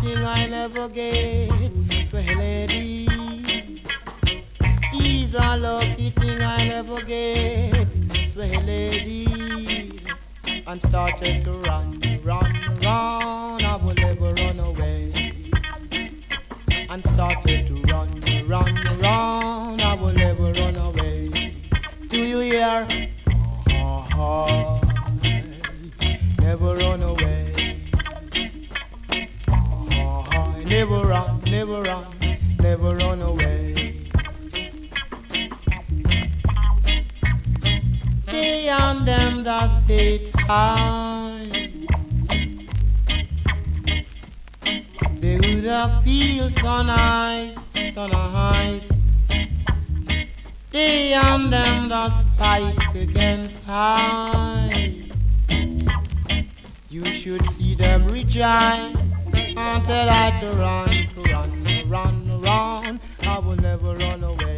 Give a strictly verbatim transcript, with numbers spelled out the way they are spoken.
thing I never get. Sweet lady, is a lucky thing I never get. Sweet lady, and started to run, run, run. I will never run away. And started to run, run, run. I will never run away. Do you hear? Oh, oh, never run away. Oh, oh, never run, never run, never run away. They and them that state high, they would have feel so nice, so nice. They and them that fight against high, you should see them rejoice until I to run, to run, run, run. I will never run away.